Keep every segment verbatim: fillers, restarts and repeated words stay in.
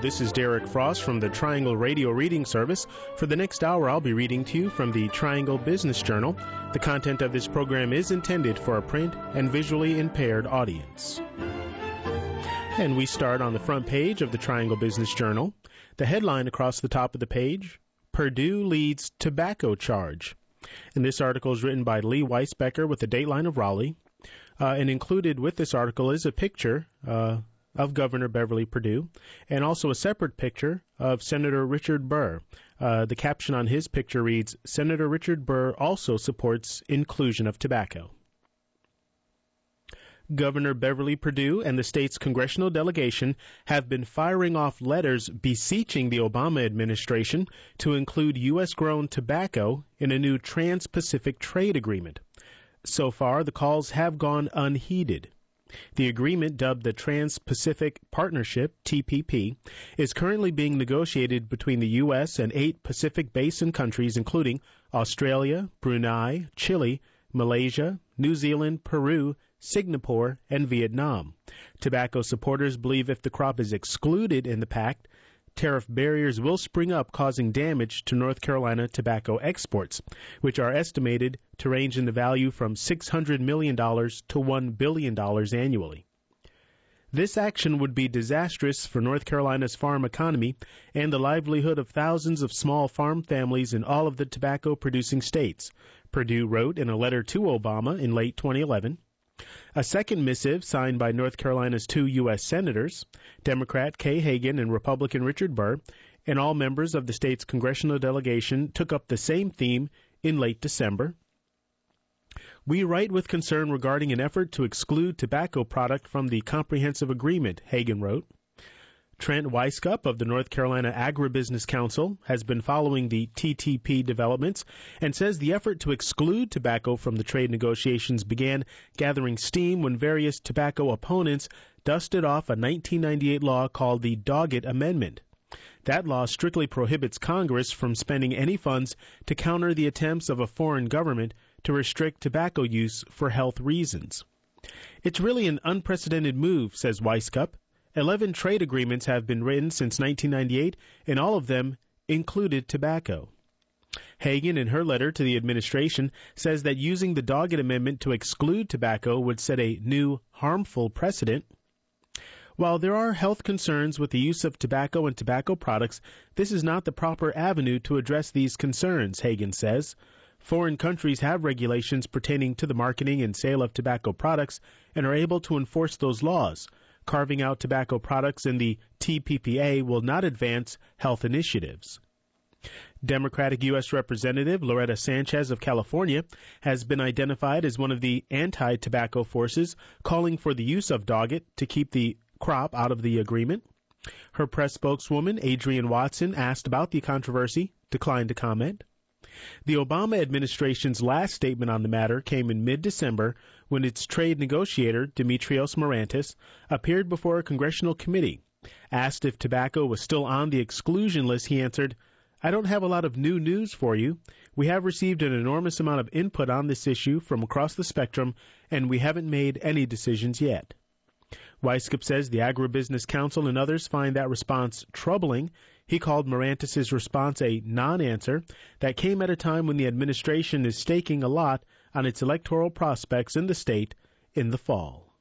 this is Derek Frost from the Triangle Radio Reading Service. For the next hour, I'll be reading to you from the Triangle Business Journal. The content of this program is intended for a print and visually impaired audience. And we start on the front page of the Triangle Business Journal. The headline across the top of the page, Purdue leads tobacco charge. And this article is written by Lee Weisbecker with the Dateline of Raleigh. Uh, and included with this article is a picture uh, of Governor Beverly Perdue, and also a separate picture of Senator Richard Burr. Uh, the caption on his picture reads, Senator Richard Burr also supports inclusion of tobacco. Governor Beverly Perdue and the state's congressional delegation have been firing off letters beseeching the Obama administration to include U S-grown tobacco in a new Trans-Pacific trade agreement. So far, the calls have gone unheeded. The agreement, dubbed the Trans-Pacific Partnership, T P P, is currently being negotiated between the U S and eight Pacific Basin countries, including Australia, Brunei, Chile, Malaysia, New Zealand, Peru, Singapore, and Vietnam. Tobacco supporters believe if the crop is excluded in the pact, tariff barriers will spring up, causing damage to North Carolina tobacco exports, which are estimated to range in the value from six hundred million dollars to one billion dollars annually. This action would be disastrous for North Carolina's farm economy and the livelihood of thousands of small farm families in all of the tobacco-producing states, Perdue wrote in a letter to Obama in late twenty eleven. A second missive signed by North Carolina's two U S senators, Democrat Kay Hagan and Republican Richard Burr, and all members of the state's congressional delegation took up the same theme in late December. We write with concern regarding an effort to exclude tobacco product from the comprehensive agreement, Hagan wrote. Trent Weiskup of the North Carolina Agribusiness Council has been following the T T P developments and says the effort to exclude tobacco from the trade negotiations began gathering steam when various tobacco opponents dusted off a nineteen ninety-eight law called the Doggett Amendment. That law strictly prohibits Congress from spending any funds to counter the attempts of a foreign government to restrict tobacco use for health reasons. It's really an unprecedented move, says Weiskup. Eleven trade agreements have been written since nineteen ninety-eight, and all of them included tobacco. Hagan, in her letter to the administration, says that using the Doggett Amendment to exclude tobacco would set a new, harmful precedent. While there are health concerns with the use of tobacco and tobacco products, this is not the proper avenue to address these concerns, Hagan says. Foreign countries have regulations pertaining to the marketing and sale of tobacco products and are able to enforce those laws. Carving out tobacco products in the T P P A will not advance health initiatives. Democratic U S Representative Loretta Sanchez of California has been identified as one of the anti-tobacco forces calling for the use of Doggett to keep the crop out of the agreement. Her press spokeswoman, Adrienne Watson, asked about the controversy, declined to comment. The Obama administration's last statement on the matter came in mid-December when its trade negotiator, Demetrios Morantis, appeared before a congressional committee. Asked if tobacco was still on the exclusion list, he answered, I don't have a lot of new news for you. We have received an enormous amount of input on this issue from across the spectrum, and we haven't made any decisions yet. Weiskup says the Agribusiness Council and others find that response troubling. He called Morantis' response a non-answer that came at a time when the administration is staking a lot on its electoral prospects in the state in the fall.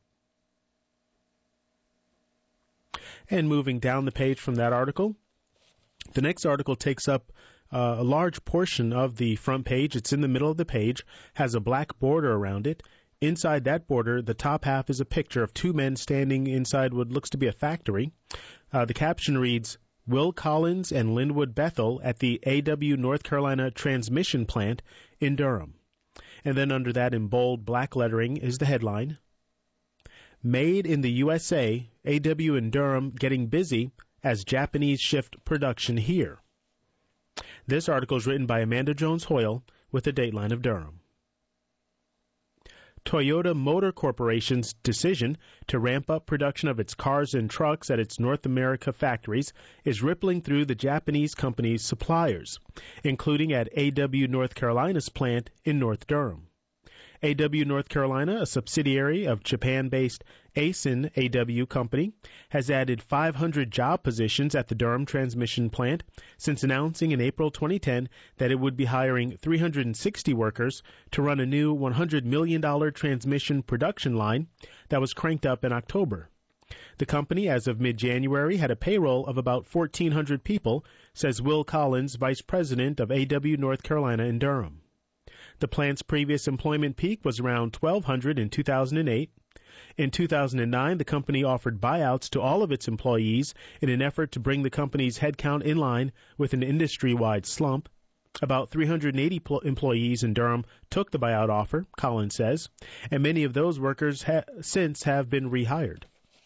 And moving down the page from that article, the next article takes up uh, a large portion of the front page. It's in the middle of the page, has a black border around it. Inside that border, the top half is a picture of two men standing inside what looks to be a factory. Uh, the caption reads, Will Collins and Linwood Bethel at the A W North Carolina Transmission Plant in Durham. And then under that in bold black lettering is the headline, Made in the U S A, A W in Durham getting busy as Japanese shift production here. This article is written by Amanda Jones Hoyle with the Dateline of Durham. Toyota Motor Corporation's decision to ramp up production of its cars and trucks at its North America factories is rippling through the Japanese company's suppliers, including at A W North Carolina's plant in North Durham. A W North Carolina, a subsidiary of Japan-based Aisin A W Company, has added five hundred job positions at the Durham transmission plant since announcing in April twenty ten that it would be hiring three hundred sixty workers to run a new one hundred million dollars transmission production line that was cranked up in October. The company, as of mid-January, had a payroll of about fourteen hundred people, says Will Collins, vice president of A W North Carolina in Durham. The plant's previous employment peak was around twelve hundred in two thousand eight. In two thousand nine, the company offered buyouts to all of its employees in an effort to bring the company's headcount in line with an industry-wide slump. About three hundred eighty pl- employees in Durham took the buyout offer, Collins says, and many of those workers ha- since have been rehired.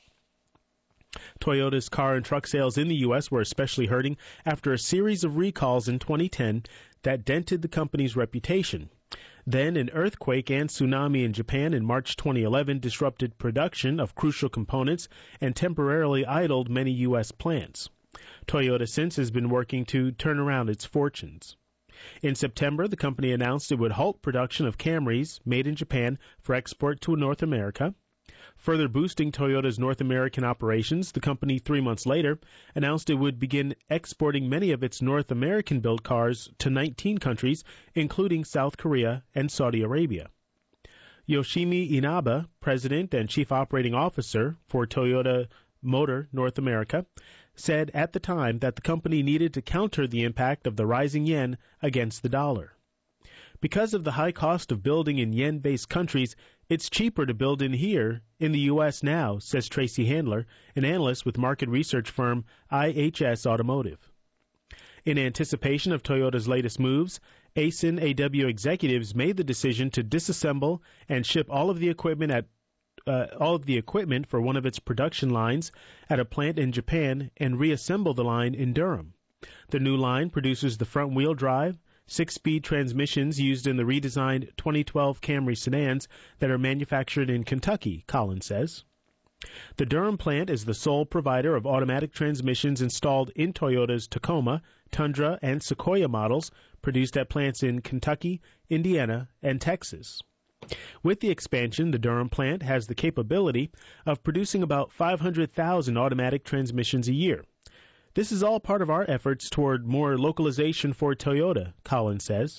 Toyota's car and truck sales in the U S were especially hurting after a series of recalls in twenty ten that dented the company's reputation. Then an earthquake and tsunami in Japan in March twenty eleven disrupted production of crucial components and temporarily idled many U S plants. Toyota since has been working to turn around its fortunes. In September, the company announced it would halt production of Camrys made in Japan for export to North America. Further boosting Toyota's North American operations, the company three months later announced it would begin exporting many of its North American-built cars to nineteen countries, including South Korea and Saudi Arabia. Yoshimi Inaba, president and chief operating officer for Toyota Motor North America, said at the time that the company needed to counter the impact of the rising yen against the dollar. Because of the high cost of building in yen-based countries, it's cheaper to build in here in the U S now, says Tracy Handler, an analyst with market research firm I H S Automotive. In anticipation of Toyota's latest moves, Aisin A W executives made the decision to disassemble and ship all of the equipment at uh, all of the equipment for one of its production lines at a plant in Japan and reassemble the line in Durham. The new line produces the front-wheel drive, six-speed transmissions used in the redesigned twenty twelve Camry sedans that are manufactured in Kentucky, Collins says. The Durham plant is the sole provider of automatic transmissions installed in Toyota's Tacoma, Tundra, and Sequoia models produced at plants in Kentucky, Indiana, and Texas. With the expansion, the Durham plant has the capability of producing about five hundred thousand automatic transmissions a year. This is all part of our efforts toward more localization for Toyota, Collins says.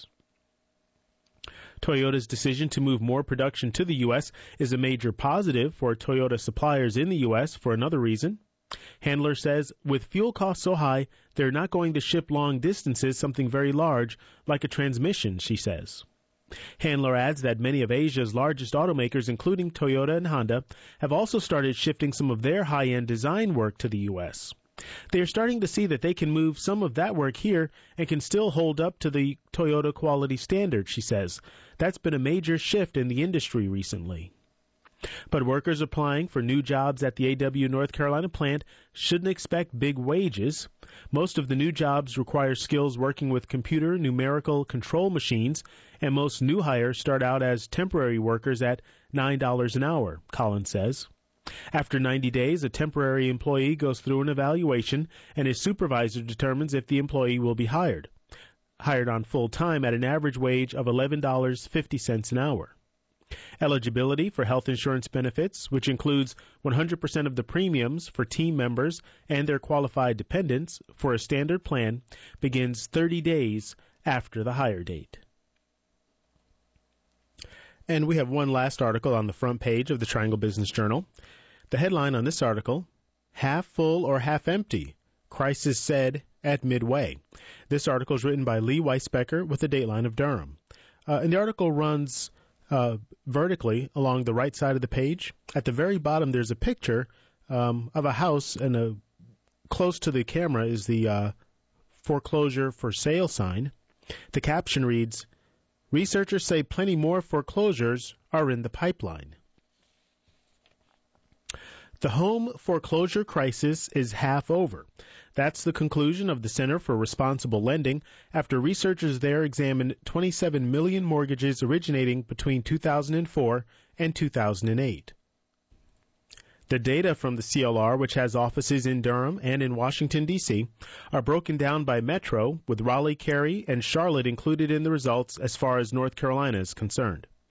Toyota's decision to move more production to the U S is a major positive for Toyota suppliers in the U S for another reason. Handler says, with fuel costs so high, they're not going to ship long distances something very large like a transmission, she says. Handler adds that many of Asia's largest automakers, including Toyota and Honda, have also started shifting some of their high-end design work to the U S. They are starting to see that they can move some of that work here and can still hold up to the Toyota quality standard, she says. That's been a major shift in the industry recently. But workers applying for new jobs at the A W North Carolina plant shouldn't expect big wages. Most of the new jobs require skills working with computer numerical control machines, and most new hires start out as temporary workers at nine dollars an hour, Collins says. After ninety days, a temporary employee goes through an evaluation, and his supervisor determines if the employee will be hired. Hired on full-time at an average wage of eleven dollars and fifty cents an hour. Eligibility for health insurance benefits, which includes one hundred percent of the premiums for team members and their qualified dependents for a standard plan, begins thirty days after the hire date. And we have one last article on the front page of the Triangle Business Journal. The headline on this article, Half Full or Half Empty? Crisis Said at Midway. This article is written by Lee Weisbecker with the Dateline of Durham. Uh, and the article runs uh, vertically along the right side of the page. At the very bottom, there's a picture um, of a house, and a, close to the camera is the uh, foreclosure for sale sign. The caption reads, Researchers say plenty more foreclosures are in the pipeline. The home foreclosure crisis is half over. That's the conclusion of the Center for Responsible Lending after researchers there examined twenty-seven million mortgages originating between two thousand four and two thousand eight. The data from the C L R, which has offices in Durham and in Washington, D C, are broken down by metro, with Raleigh, Cary, and Charlotte included in the results as far as North Carolina is concerned.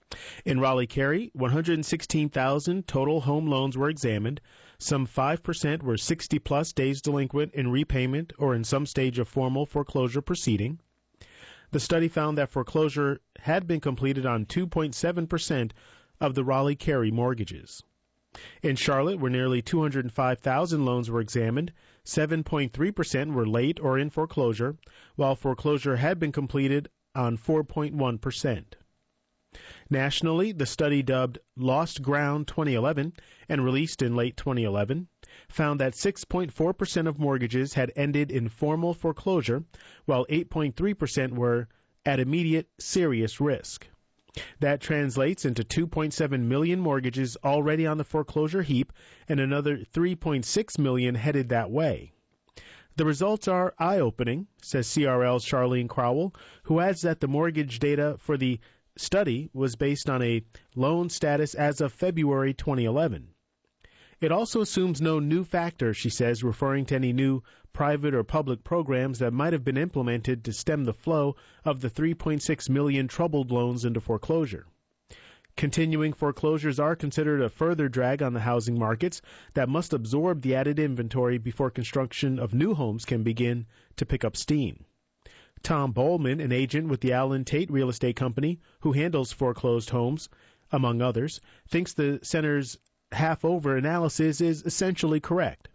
In Raleigh-Cary, one hundred sixteen thousand total home loans were examined. Some five percent were sixty-plus days delinquent in repayment or in some stage of formal foreclosure proceeding. The study found that foreclosure had been completed on two point seven percent of the Raleigh-Cary mortgages. In Charlotte, where nearly two hundred five thousand loans were examined, seven point three percent were late or in foreclosure, while foreclosure had been completed on four point one percent. Nationally, the study, dubbed Lost Ground twenty eleven and released in late twenty eleven, found that six point four percent of mortgages had ended in formal foreclosure, while eight point three percent were at immediate serious risk. That translates into two point seven million mortgages already on the foreclosure heap and another three point six million headed that way. The results are eye-opening, says C R L's Charlene Crowell, who adds that the mortgage data for the study was based on a loan status as of February twenty eleven. It also assumes no new factors, she says, referring to any new private or public programs that might have been implemented to stem the flow of the three point six million troubled loans into foreclosure. Continuing foreclosures are considered a further drag on the housing markets that must absorb the added inventory before construction of new homes can begin to pick up steam. Tom Bowman, an agent with the Allen Tate Real Estate Company, who handles foreclosed homes, among others, thinks the center's half-over analysis is essentially correct.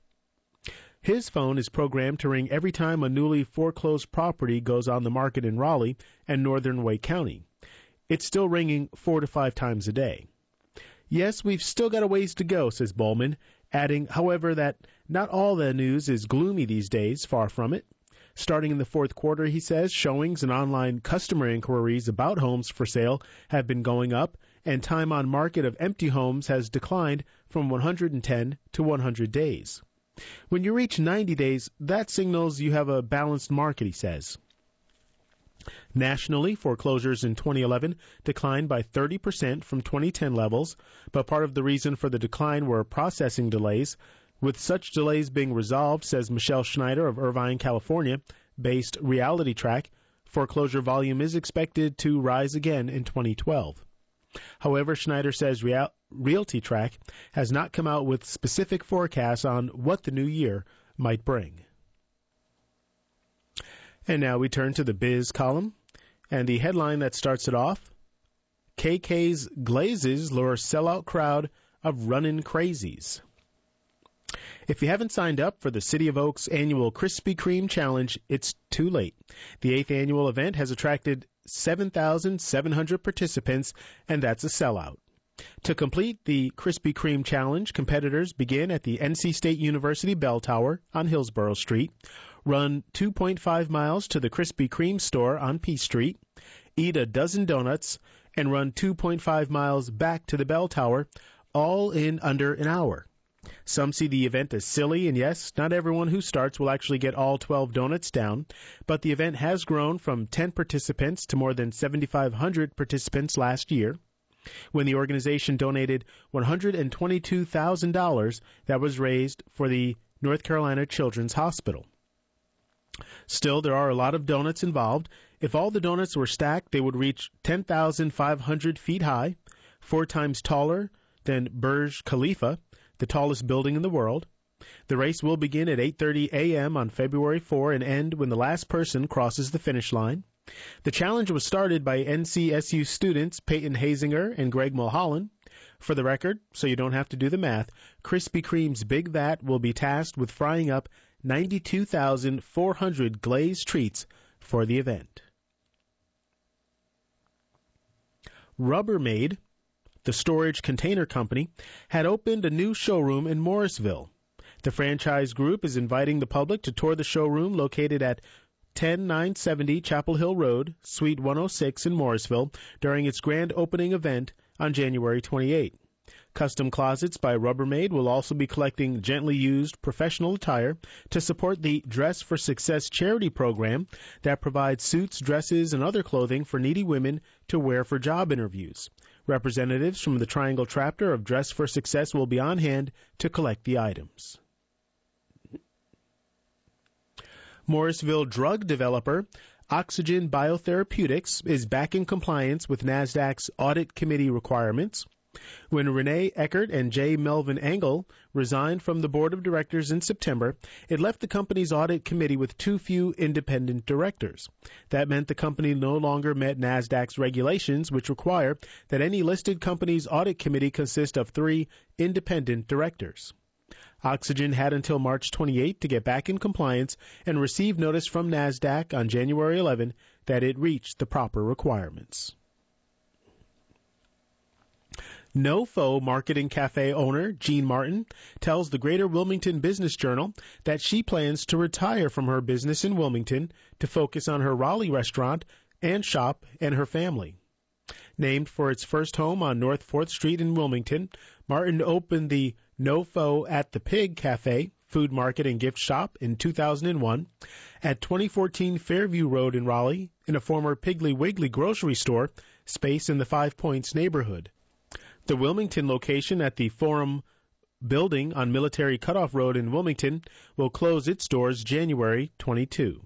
His phone is programmed to ring every time a newly foreclosed property goes on the market in Raleigh and northern Wake County. It's still ringing four to five times a day. Yes, we've still got a ways to go, says Bowman, adding, however, that not all the news is gloomy these days, far from it. Starting in the fourth quarter, he says, showings and online customer inquiries about homes for sale have been going up, and time on market of empty homes has declined from one hundred ten to one hundred days. When you reach ninety days, that signals you have a balanced market, he says. Nationally, foreclosures in twenty eleven declined by thirty percent from twenty ten levels, but part of the reason for the decline were processing delays. With such delays being resolved, says Michelle Schneider of Irvine, California-based Reality Track, foreclosure volume is expected to rise again in twenty twelve. However, Schneider says Real- Realty Track has not come out with specific forecasts on what the new year might bring. And now we turn to the Biz column, and the headline that starts it off, K K's Glazes lure sellout crowd of runnin' crazies. If you haven't signed up for the City of Oaks annual Krispy Kreme Challenge, it's too late. The eighth annual event has attracted seven thousand seven hundred participants, and that's a sellout. To complete the Krispy Kreme Challenge, competitors begin at the N C State University Bell Tower on Hillsborough Street, run two point five miles to the Krispy Kreme store on P Street, eat a dozen donuts, and run two point five miles back to the Bell Tower, all in under an hour. Some see the event as silly, and yes, not everyone who starts will actually get all twelve donuts down, but the event has grown from ten participants to more than seven thousand five hundred participants last year, when the organization donated one hundred twenty-two thousand dollars that was raised for the North Carolina Children's Hospital. Still, there are a lot of donuts involved. If all the donuts were stacked, they would reach ten thousand five hundred feet high, four times taller than Burj Khalifa, the tallest building in the world. The race will begin at eight thirty a.m. on February fourth and end when the last person crosses the finish line. The challenge was started by N C S U students Peyton Hasinger and Greg Mulholland. For the record, so you don't have to do the math, Krispy Kreme's Big Vat will be tasked with frying up ninety-two thousand four hundred glazed treats for the event. Rubbermaid, the storage container company, had opened a new showroom in Morrisville. The franchise group is inviting the public to tour the showroom located at ten nine seventy Chapel Hill Road, Suite one oh six in Morrisville, during its grand opening event on January twenty-eighth. Custom Closets by Rubbermaid will also be collecting gently used professional attire to support the Dress for Success charity program that provides suits, dresses, and other clothing for needy women to wear for job interviews. Representatives from the Triangle chapter of Dress for Success will be on hand to collect the items. Morrisville drug developer Oxygen Biotherapeutics is back in compliance with NASDAQ's audit committee requirements. When Renee Eckert and J. Melvin Engel resigned from the board of directors in September, it left the company's audit committee with too few independent directors. That meant the company no longer met NASDAQ's regulations, which require that any listed company's audit committee consist of three independent directors. Oxygen had until March twenty-eighth to get back in compliance and receive notice from NASDAQ on January eleventh that it reached the proper requirements. NoFo Marketing Cafe owner Jean Martin tells the Greater Wilmington Business Journal that she plans to retire from her business in Wilmington to focus on her Raleigh restaurant and shop and her family. Named for its first home on North fourth Street in Wilmington, Martin opened the NoFo at the Pig Cafe, food market and gift shop in two thousand one at twenty fourteen Fairview Road in Raleigh in a former Piggly Wiggly grocery store space in the Five Points neighborhood. The Wilmington location at the Forum Building on Military Cutoff Road in Wilmington will close its doors January twenty-second.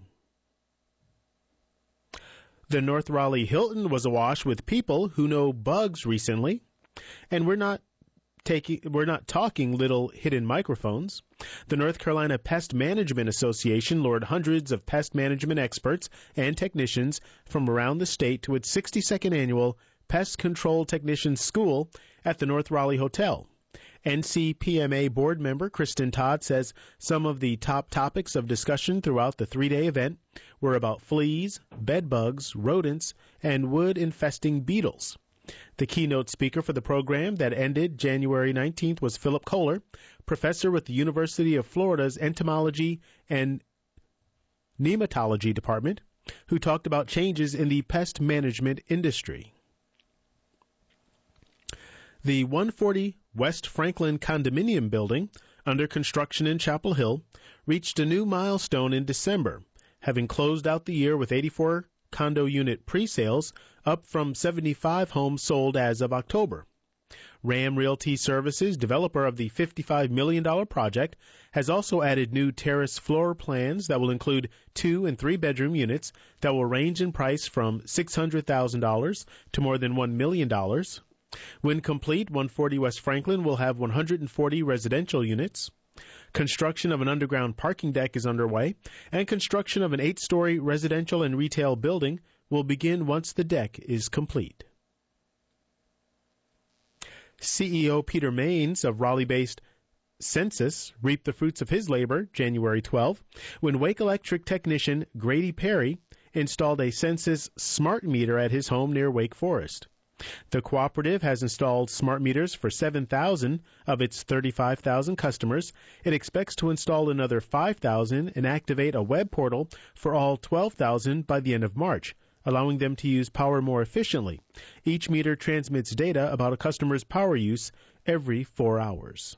The North Raleigh Hilton was awash with people who know bugs recently, and we're not taking we're not talking little hidden microphones. The North Carolina Pest Management Association lured hundreds of pest management experts and technicians from around the state to its sixty-second annual Pest Control Technicians School at the North Raleigh Hotel. N C P M A board member Kristen Todd says some of the top topics of discussion throughout the three-day event were about fleas, bed bugs, rodents, and wood-infesting beetles. The keynote speaker for the program that ended January nineteenth was Philip Kohler, professor with the University of Florida's Entomology and Nematology Department, who talked about changes in the pest management industry. The one forty West Franklin condominium building, under construction in Chapel Hill, reached a new milestone in December, having closed out the year with eighty-four condo unit pre-sales, up from seventy-five homes sold as of October. Ram Realty Services, developer of the fifty-five million dollars project, has also added new terrace floor plans that will include two and three bedroom units that will range in price from six hundred thousand dollars to more than one million dollars. When complete, one forty West Franklin will have one hundred forty residential units. Construction of an underground parking deck is underway, and construction of an eight-story residential and retail building will begin once the deck is complete. C E O Peter Maines of Raleigh-based Sensus reaped the fruits of his labor January twelfth when Wake Electric technician Grady Perry installed a Sensus smart meter at his home near Wake Forest. The cooperative has installed smart meters for seven thousand of its thirty-five thousand customers. It expects to install another five thousand and activate a web portal for all twelve thousand by the end of March, allowing them to use power more efficiently. Each meter transmits data about a customer's power use every four hours.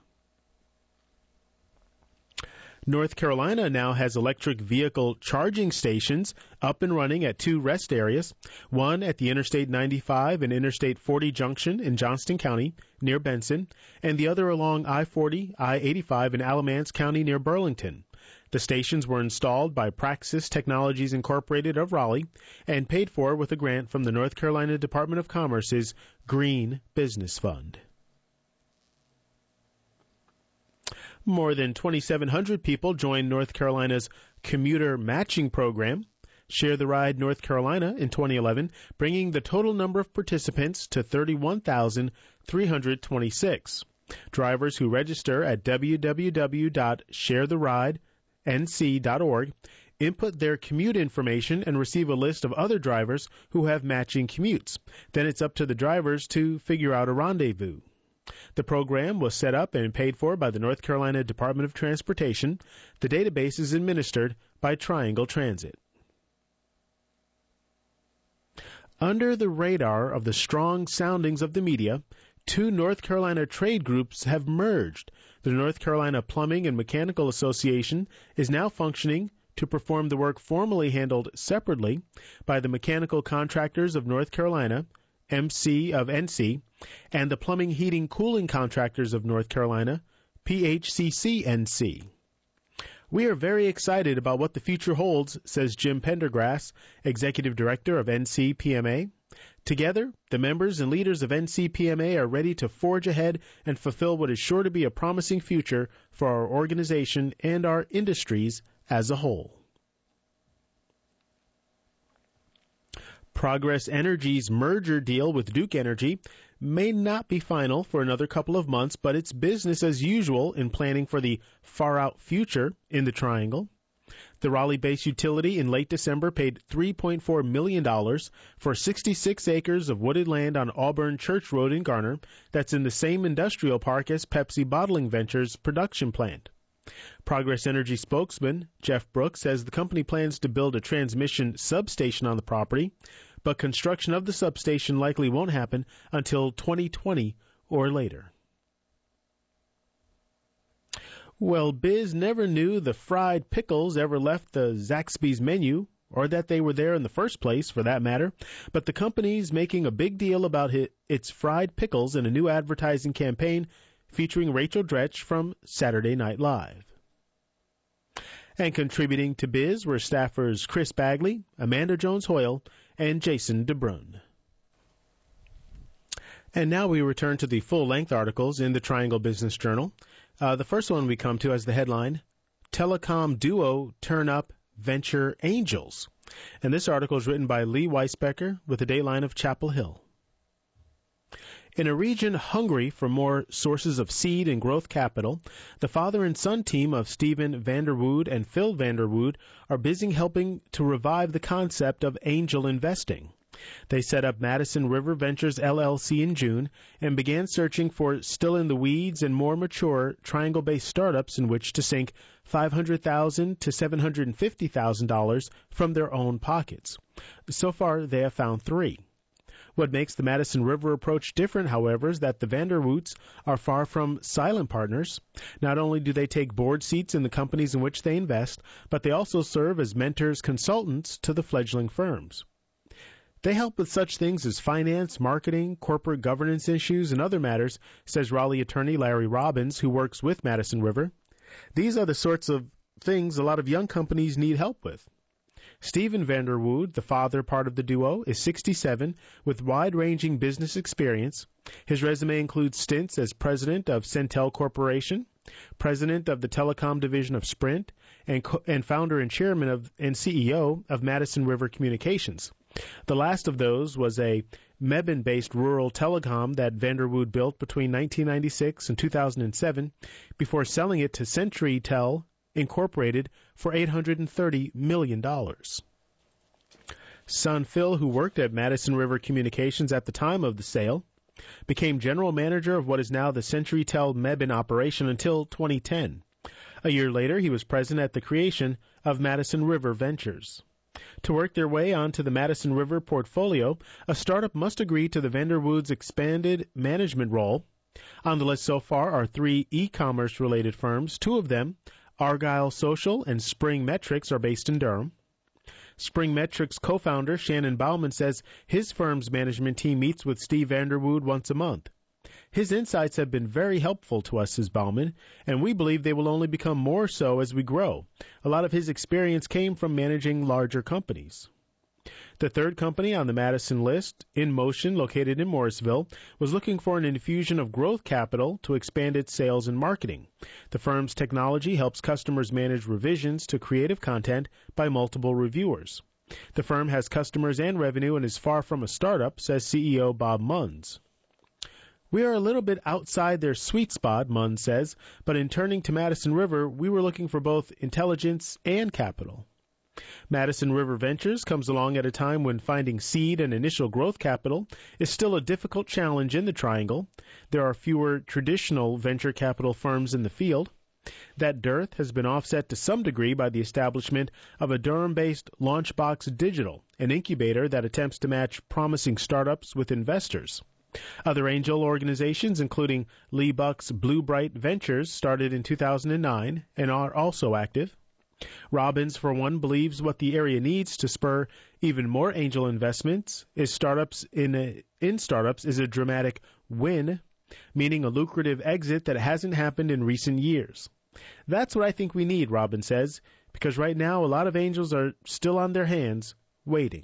North Carolina now has electric vehicle charging stations up and running at two rest areas, one at the Interstate ninety-five and Interstate forty junction in Johnston County near Benson, and the other along I forty, I eighty-five in Alamance County near Burlington. The stations were installed by Praxis Technologies Incorporated of Raleigh and paid for with a grant from the North Carolina Department of Commerce's Green Business Fund. More than twenty-seven hundred people joined North Carolina's commuter matching program, Share the Ride North Carolina, in twenty eleven, bringing the total number of participants to thirty-one thousand three hundred twenty-six. Drivers who register at w w w dot share the ride n c dot org input their commute information and receive a list of other drivers who have matching commutes. Then it's up to the drivers to figure out a rendezvous. The program was set up and paid for by the North Carolina Department of Transportation. The database is administered by Triangle Transit. Under the radar of the strong soundings of the media, two North Carolina trade groups have merged. The North Carolina Plumbing and Mechanical Association is now functioning to perform the work formerly handled separately by the Mechanical Contractors of North Carolina, M C of N C, and the Plumbing, Heating, Cooling Contractors of North Carolina, P H C C N C. We are very excited about what the future holds, says Jim Pendergrass, Executive Director of N C P M A. Together, the members and leaders of N C P M A are ready to forge ahead and fulfill what is sure to be a promising future for our organization and our industries as a whole. Progress Energy's merger deal with Duke Energy may not be final for another couple of months, but it's business as usual in planning for the far-out future in the Triangle. The Raleigh-based utility in late December paid three point four million dollars for sixty-six acres of wooded land on Auburn Church Road in Garner that's in the same industrial park as Pepsi Bottling Ventures' production plant. Progress Energy spokesman Jeff Brooks says the company plans to build a transmission substation on the property, but construction of the substation likely won't happen until twenty twenty or later. Well, Biz never knew the fried pickles ever left the Zaxby's menu, or that they were there in the first place, for that matter, but the company's making a big deal about its fried pickles in a new advertising campaign featuring Rachel Dretch from Saturday Night Live. And contributing to Biz were staffers Chris Bagley, Amanda Jones-Hoyle, and Jason DeBrun. And now we return to the full-length articles in the Triangle Business Journal. Uh, the first one we come to has the headline, Telecom Duo Turn Up Venture Angels. And this article is written by Lee Weisbecker with a dateline of Chapel Hill. In a region hungry for more sources of seed and growth capital, the father and son team of Stephen Vanderwood and Phil Vanderwood are busy helping to revive the concept of angel investing. They set up Madison River Ventures L L C in June and began searching for still-in-the-weeds and more mature Triangle-based startups in which to sink five hundred thousand dollars to seven hundred fifty thousand dollars from their own pockets. So far, they have found three. What makes the Madison River approach different, however, is that the Vanderwoods are far from silent partners. Not only do they take board seats in the companies in which they invest, but they also serve as mentors, consultants to the fledgling firms. They help with such things as finance, marketing, corporate governance issues, and other matters, says Raleigh attorney Larry Robbins, who works with Madison River. These are the sorts of things a lot of young companies need help with. Stephen Vanderwood, the father part of the duo, is sixty-seven with wide-ranging business experience. His resume includes stints as president of Centel Corporation, president of the telecom division of Sprint, and, co- and founder and chairman of and C E O of Madison River Communications. The last of those was a Mebane-based rural telecom that Vanderwood built between nineteen ninety-six and two thousand seven before selling it to CenturyTel Incorporated for eight hundred thirty million dollars. Son Phil, who worked at Madison River Communications at the time of the sale, became general manager of what is now the CenturyTel Mebane operation until twenty ten. A year later, he was president at the creation of Madison River Ventures. To work their way onto the Madison River portfolio, a startup must agree to the Vanderwoods' expanded management role. On the list so far are three e-commerce related firms. Two of them, Argyle Social and Spring Metrics, are based in Durham. Spring Metrics co-founder Shannon Bauman says his firm's management team meets with Steve Vanderwood once a month. His insights have been very helpful to us, says Bauman, and we believe they will only become more so as we grow. A lot of his experience came from managing larger companies. The third company on the Madison list, InMotion, located in Morrisville, was looking for an infusion of growth capital to expand its sales and marketing. The firm's technology helps customers manage revisions to creative content by multiple reviewers. The firm has customers and revenue and is far from a startup, says C E O Bob Munns. We are a little bit outside their sweet spot, Munns says, but in turning to Madison River, we were looking for both intelligence and capital. Madison River Ventures comes along at a time when finding seed and initial growth capital is still a difficult challenge in the Triangle. There are fewer traditional venture capital firms in the field. That dearth has been offset to some degree by the establishment of a Durham-based Launchbox Digital, an incubator that attempts to match promising startups with investors. Other angel organizations, including Lee Buck's Blue Bright Ventures, started in two thousand nine and are also active. Robbins, for one, believes what the area needs to spur even more angel investments is startups in a, in startups is a dramatic win, meaning a lucrative exit that hasn't happened in recent years. That's what I think we need, Robin says, because right now a lot of angels are still on their hands, waiting.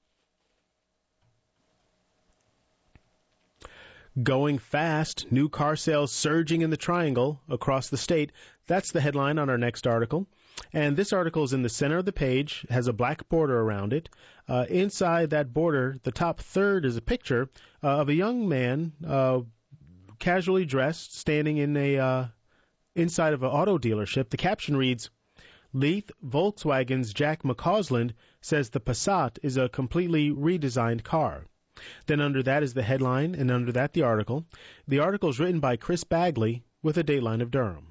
Going fast, new car sales surging in the Triangle across the state. That's the headline on our next article. And this article is in the center of the page, has a black border around it. Uh, inside that border, the top third is a picture uh, of a young man uh, casually dressed, standing in a uh, inside of an auto dealership. The caption reads, Leith Volkswagen's Jack McCausland says the Passat is a completely redesigned car. Then under that is the headline, and under that the article. The article is written by Chris Bagley with a Dateline of Durham.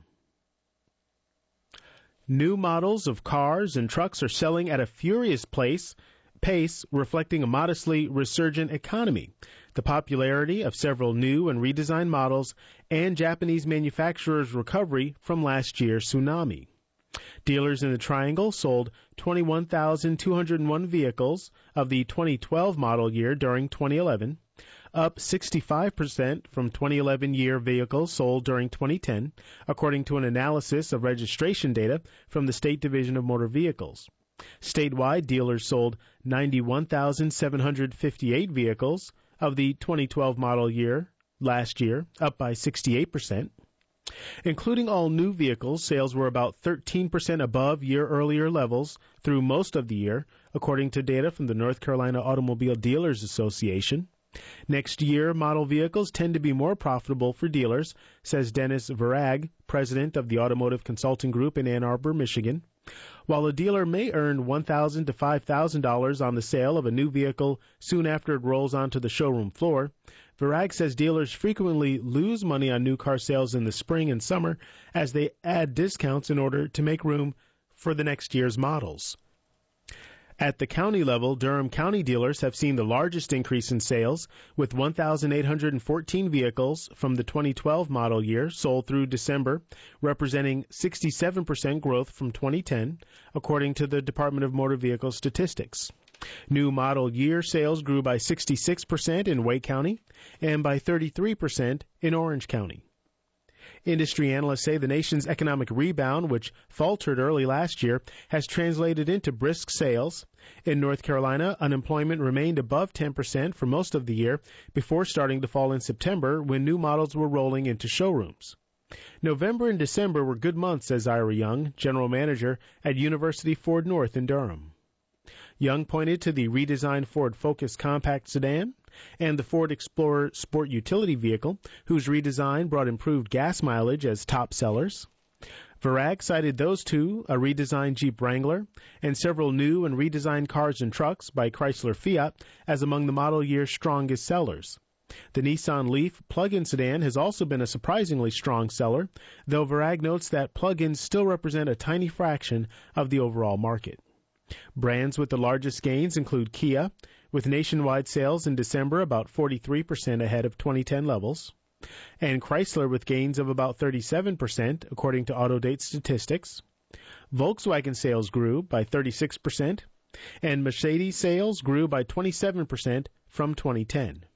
New models of cars and trucks are selling at a furious pace, pace reflecting a modestly resurgent economy, the popularity of several new and redesigned models, and Japanese manufacturers' recovery from last year's tsunami. Dealers in the Triangle sold twenty-one thousand two hundred one vehicles of the twenty twelve model year during twenty eleven, up sixty-five percent from twenty eleven year vehicles sold during twenty ten, according to an analysis of registration data from the State Division of Motor Vehicles. Statewide, dealers sold ninety-one thousand seven hundred fifty-eight vehicles of the twenty twelve model year last year, up by sixty-eight percent. Including all new vehicles, sales were about thirteen percent above year-earlier levels through most of the year, according to data from the North Carolina Automobile Dealers Association. Next year, model vehicles tend to be more profitable for dealers, says Dennis Varag, president of the Automotive Consulting Group in Ann Arbor, Michigan. While a dealer may earn one thousand dollars to five thousand dollars on the sale of a new vehicle soon after it rolls onto the showroom floor, Varag says dealers frequently lose money on new car sales in the spring and summer as they add discounts in order to make room for the next year's models. At the county level, Durham County dealers have seen the largest increase in sales, with one thousand eight hundred fourteen vehicles from the twenty twelve model year sold through December, representing sixty-seven percent growth from twenty ten, according to the Department of Motor Vehicle Statistics. New model year sales grew by sixty-six percent in Wake County and by thirty-three percent in Orange County. Industry analysts say the nation's economic rebound, which faltered early last year, has translated into brisk sales. In North Carolina, unemployment remained above ten percent for most of the year before starting to fall in September when new models were rolling into showrooms. November and December were good months, says Ira Young, general manager at University Ford North in Durham. Young pointed to the redesigned Ford Focus compact sedan and the Ford Explorer sport utility vehicle, whose redesign brought improved gas mileage as top sellers. Varag cited those two, a redesigned Jeep Wrangler, and several new and redesigned cars and trucks by Chrysler Fiat as among the model year's strongest sellers. The Nissan Leaf plug-in sedan has also been a surprisingly strong seller, though Varag notes that plug-ins still represent a tiny fraction of the overall market. Brands with the largest gains include Kia, with nationwide sales in December about forty-three percent ahead of twenty ten levels, and Chrysler with gains of about thirty-seven percent, according to AutoDate statistics. Volkswagen sales grew by thirty-six percent, and Mercedes sales grew by twenty-seven percent from twenty ten.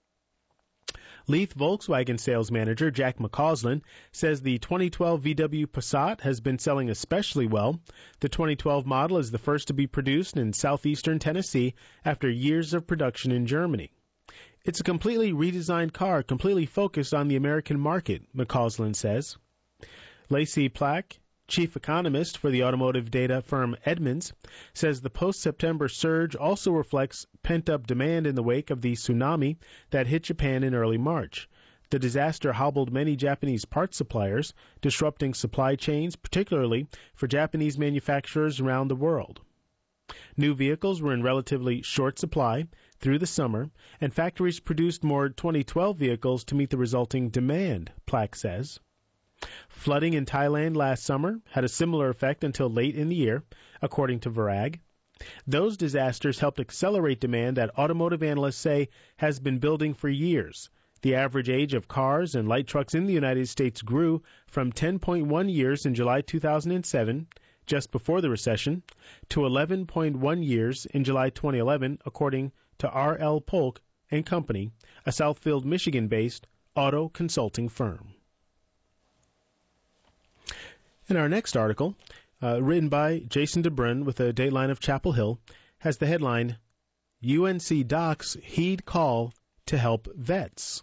Leith Volkswagen sales manager Jack McCausland says the twenty twelve V W Passat has been selling especially well. The twenty twelve model is the first to be produced in southeastern Tennessee after years of production in Germany. It's a completely redesigned car, completely focused on the American market, McCausland says. Lacey Plack, chief economist for the automotive data firm Edmunds, says the post-September surge also reflects pent-up demand in the wake of the tsunami that hit Japan in early March. The disaster hobbled many Japanese parts suppliers, disrupting supply chains, particularly for Japanese manufacturers around the world. New vehicles were in relatively short supply through the summer, and factories produced more twenty twelve vehicles to meet the resulting demand, Plack says. Flooding in Thailand last summer had a similar effect until late in the year, according to Varag. Those disasters helped accelerate demand that automotive analysts say has been building for years. The average age of cars and light trucks in the United States grew from ten point one years in July two thousand seven, just before the recession, to eleven point one years in July twenty eleven, according to R L. Polk and Company, a Southfield, Michigan-based auto consulting firm. And our next article, uh, written by Jason DeBrun with a dateline of Chapel Hill, has the headline, U N C Docs Heed Call to Help Vets.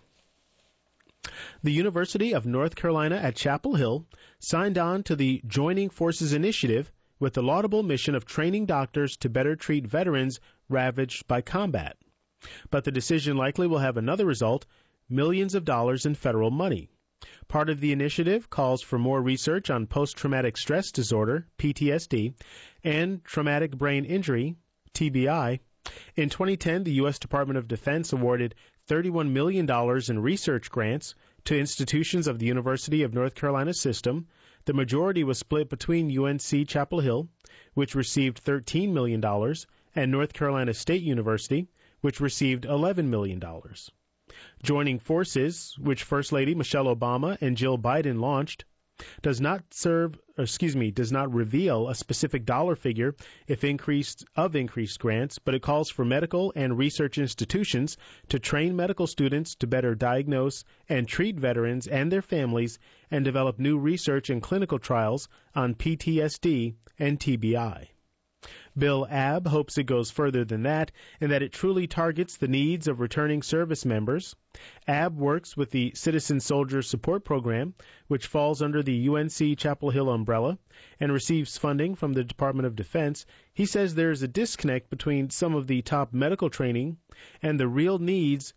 The University of North Carolina at Chapel Hill signed on to the Joining Forces initiative with the laudable mission of training doctors to better treat veterans ravaged by combat. But the decision likely will have another result, millions of dollars in federal money. Part of the initiative calls for more research on post-traumatic stress disorder, P T S D, and traumatic brain injury, T B I. In twenty ten, the U S Department of Defense awarded thirty-one million dollars in research grants to institutions of the University of North Carolina system. The majority was split between U N C Chapel Hill, which received thirteen million dollars, and North Carolina State University, which received eleven million dollars. Joining Forces, which First Lady Michelle Obama and Jill Biden launched, does not serve, excuse me, does not reveal a specific dollar figure if increased of increased grants, but it calls for medical and research institutions to train medical students to better diagnose and treat veterans and their families and develop new research and clinical trials on P T S D and T B I. Bill Abb hopes it goes further than that and that it truly targets the needs of returning service members. Abb works with the Citizen Soldier Support Program, which falls under the U N C Chapel Hill umbrella and receives funding from the Department of Defense. He says there is a disconnect between some of the top medical training and the real needs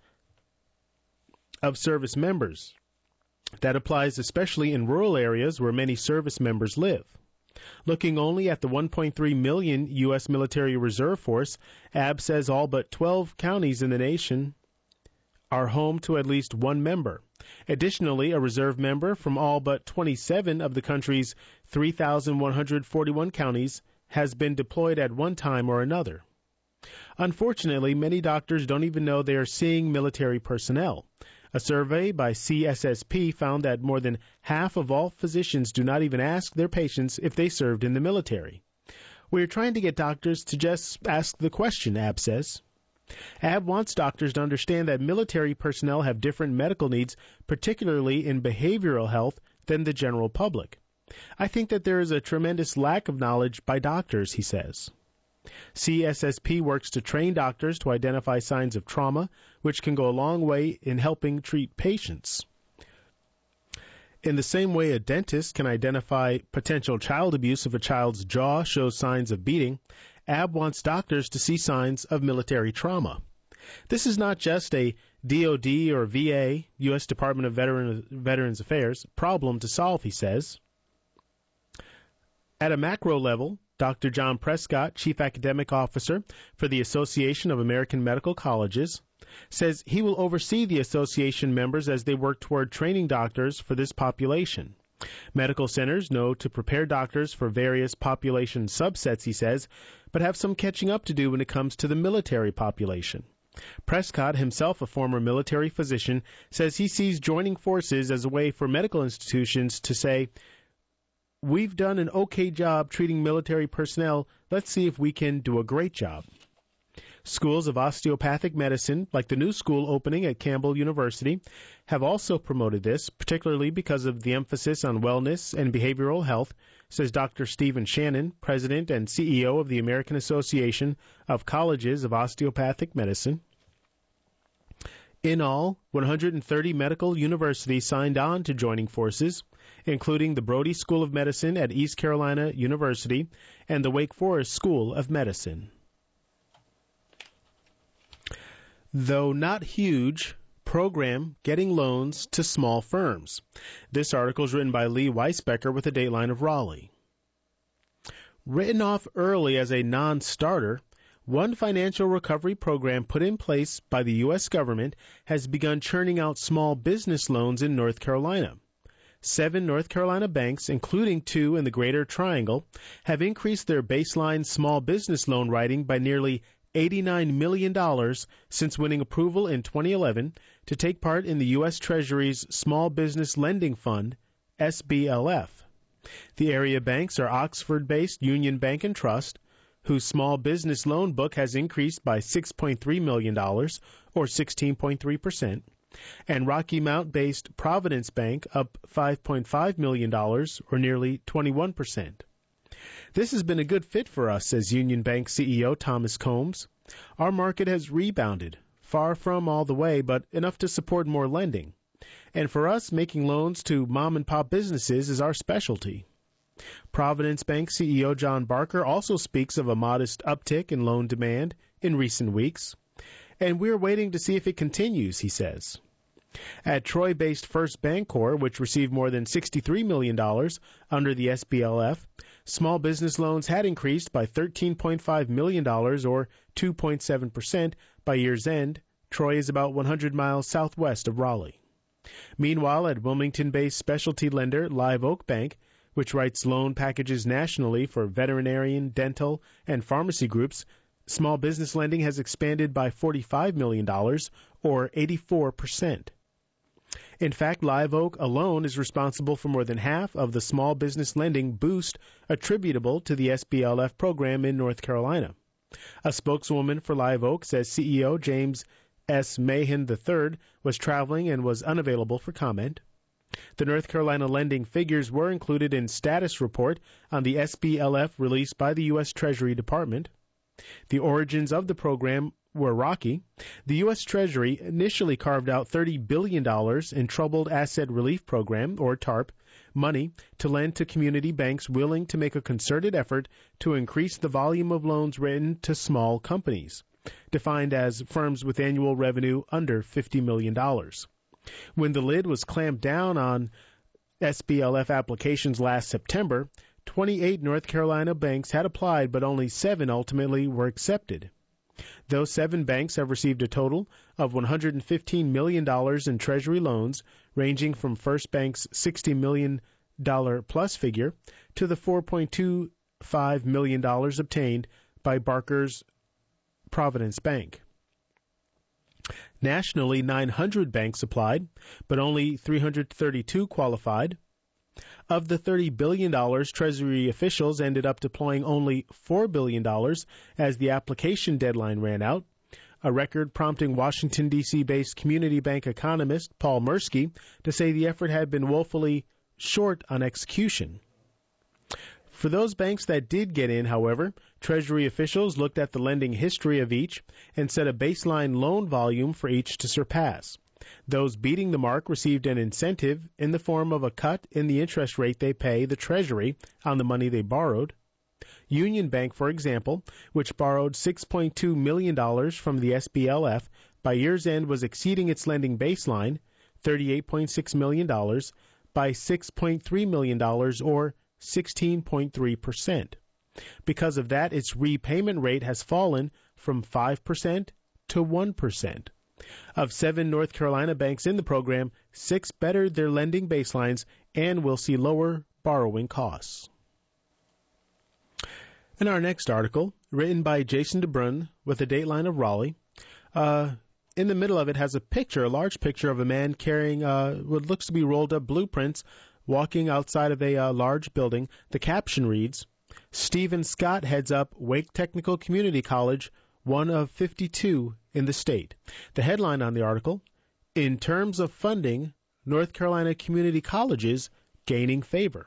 of service members. That applies especially in rural areas where many service members live. Looking only at the one point three million U S military reserve force, Abb says all but twelve counties in the nation are home to at least one member. Additionally, a reserve member from all but twenty-seven of the country's three thousand one hundred forty-one counties has been deployed at one time or another. Unfortunately, many doctors don't even know they are seeing military personnel. A survey by C S S P found that more than half of all physicians do not even ask their patients if they served in the military. We are trying to get doctors to just ask the question, Abb says. Abb wants doctors to understand that military personnel have different medical needs, particularly in behavioral health, than the general public. I think that there is a tremendous lack of knowledge by doctors, he says. C S S P works to train doctors to identify signs of trauma, which can go a long way in helping treat patients. In the same way a dentist can identify potential child abuse if a child's jaw shows signs of beating, Abb wants doctors to see signs of military trauma. This is not just a D O D or V A, U S Department of Veteran, Veterans Affairs, problem to solve, he says. At a macro level, Doctor John Prescott, Chief Academic Officer for the Association of American Medical Colleges, says he will oversee the association members as they work toward training doctors for this population. Medical centers know to prepare doctors for various population subsets, he says, but have some catching up to do when it comes to the military population. Prescott, himself a former military physician, says he sees joining forces as a way for medical institutions to say, we've done an okay job treating military personnel. Let's see if we can do a great job. Schools of osteopathic medicine, like the new school opening at Campbell University, have also promoted this, particularly because of the emphasis on wellness and behavioral health, says Doctor Stephen Shannon, President and C E O of the American Association of Colleges of Osteopathic Medicine. In all, one hundred thirty medical universities signed on to joining forces, including the Brody School of Medicine at East Carolina University and the Wake Forest School of Medicine. Though not huge, program getting loans to small firms. This article is written by Lee Weisbecker with a dateline of Raleigh. Written off early as a non-starter, one financial recovery program put in place by the U S government has begun churning out small business loans in North Carolina. Seven North Carolina banks, including two in the Greater Triangle, have increased their baseline small business loan writing by nearly eighty-nine million dollars since winning approval in twenty eleven to take part in the U S Treasury's Small Business Lending Fund, S B L F. The area banks are Oxford-based Union Bank and Trust, whose small business loan book has increased by six point three million dollars, or sixteen point three percent, and Rocky Mount-based Providence Bank up five point five million dollars, or nearly twenty-one percent. This has been a good fit for us, says Union Bank C E O Thomas Combs. Our market has rebounded, far from all the way, but enough to support more lending. And for us, making loans to mom-and-pop businesses is our specialty. Providence Bank C E O John Barker also speaks of a modest uptick in loan demand in recent weeks, and we're waiting to see if it continues, he says. At Troy-based First Bancorp, which received more than sixty-three million dollars under the S B L F, small business loans had increased by thirteen point five million dollars, or two point seven percent, by year's end. Troy is about one hundred miles southwest of Raleigh. Meanwhile, at Wilmington-based specialty lender Live Oak Bank, which writes loan packages nationally for veterinarian, dental, and pharmacy groups, small business lending has expanded by forty-five million dollars, or eighty-four percent. In fact, Live Oak alone is responsible for more than half of the small business lending boost attributable to the S B L F program in North Carolina. A spokeswoman for Live Oak says C E O James S. Mahan the third was traveling and was unavailable for comment. The North Carolina lending figures were included in status report on the S B L F released by the U S Treasury Department. The origins of the program were rocky. The U S Treasury initially carved out thirty billion dollars in Troubled Asset Relief Program, or TARP, money to lend to community banks willing to make a concerted effort to increase the volume of loans written to small companies, defined as firms with annual revenue under fifty million dollars. When the lid was clamped down on S B L F applications last September, twenty-eight North Carolina banks had applied, but only seven ultimately were accepted. Those seven banks have received a total of one hundred fifteen million dollars in Treasury loans, ranging from First Bank's sixty million dollars plus figure to the four point two five million dollars obtained by Barker's Providence Bank. Nationally, nine hundred banks applied, but only three hundred thirty-two qualified. Of the thirty billion dollars, Treasury officials ended up deploying only four billion dollars as the application deadline ran out, a record prompting Washington, D C-based community bank economist Paul Mirsky to say the effort had been woefully short on execution. For those banks that did get in, however, Treasury officials looked at the lending history of each and set a baseline loan volume for each to surpass. Those beating the mark received an incentive in the form of a cut in the interest rate they pay the Treasury on the money they borrowed. Union Bank, for example, which borrowed six point two million dollars from the S B L F, by year's end was exceeding its lending baseline, thirty-eight point six million dollars, by six point three million dollars, or sixteen point three percent. Because of that, its repayment rate has fallen from five percent to one percent. Of seven North Carolina banks in the program, six bettered their lending baselines and will see lower borrowing costs. In our next article, written by Jason DeBrun with a dateline of Raleigh, uh, in the middle of it has a picture, a large picture of a man carrying uh, what looks to be rolled up blueprints, walking outside of a uh, large building. The caption reads, "Stephen Scott heads up Wake Technical Community College, one of fifty-two in the state." The headline on the article, "In terms of funding, North Carolina community colleges gaining favor."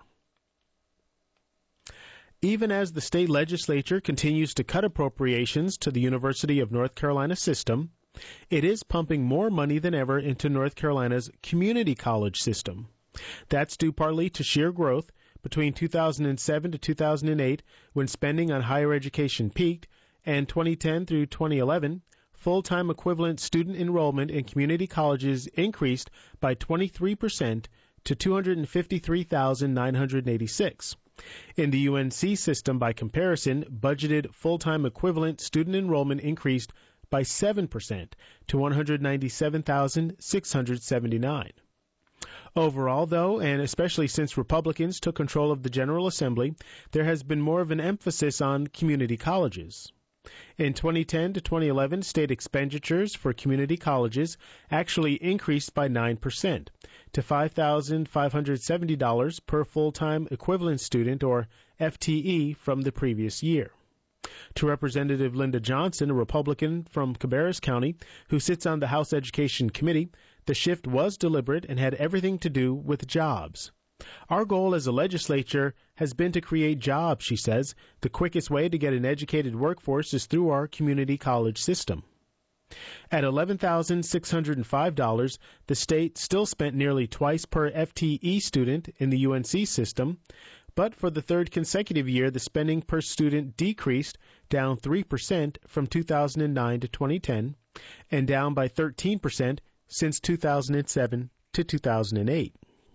Even as the state legislature continues to cut appropriations to the University of North Carolina system, it is pumping more money than ever into North Carolina's community college system. That's due partly to sheer growth. Between two thousand seven to two thousand eight, when spending on higher education peaked, and twenty ten through twenty eleven, full-time equivalent student enrollment in community colleges increased by twenty-three percent to two hundred fifty-three thousand nine hundred eighty-six. In the U N C system, by comparison, budgeted full-time equivalent student enrollment increased by seven percent to one hundred ninety-seven thousand six hundred seventy-nine. Overall, though, and especially since Republicans took control of the General Assembly, there has been more of an emphasis on community colleges. In twenty ten to twenty eleven, state expenditures for community colleges actually increased by nine percent to five thousand five hundred seventy dollars per full-time equivalent student, or F T E, from the previous year. To Representative Linda Johnson, a Republican from Cabarrus County, who sits on the House Education Committee, The shift was deliberate and had everything to do with jobs. Our goal as a legislature has been to create jobs, she says. The quickest way to get an educated workforce is through our community college system. At eleven thousand six hundred five dollars, the state still spent nearly twice per F T E student in the U N C system, but for the third consecutive year, the spending per student decreased, down three percent from two thousand nine to twenty ten, and down by thirteen percent since two thousand seven to two thousand eight.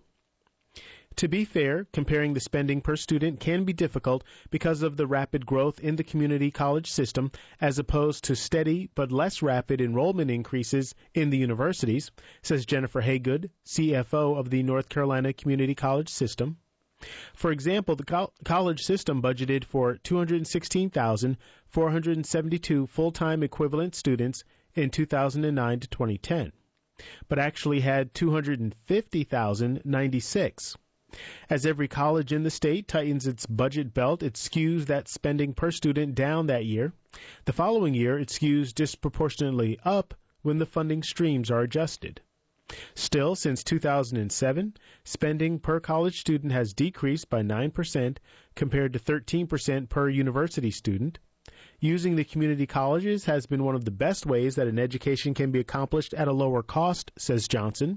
To be fair, comparing the spending per student can be difficult because of the rapid growth in the community college system as opposed to steady but less rapid enrollment increases in the universities, says Jennifer Haygood, C F O of the North Carolina Community College System. For example, the co- college system budgeted for two hundred sixteen thousand four hundred seventy-two full-time equivalent students in two thousand nine to twenty ten, but actually had two hundred fifty thousand ninety-six. As every college in the state tightens its budget belt, it skews that spending per student down that year. The following year, it skews disproportionately up when the funding streams are adjusted. Still, since two thousand seven, spending per college student has decreased by nine percent compared to thirteen percent per university student. Using the community colleges has been one of the best ways that an education can be accomplished at a lower cost, says Johnson.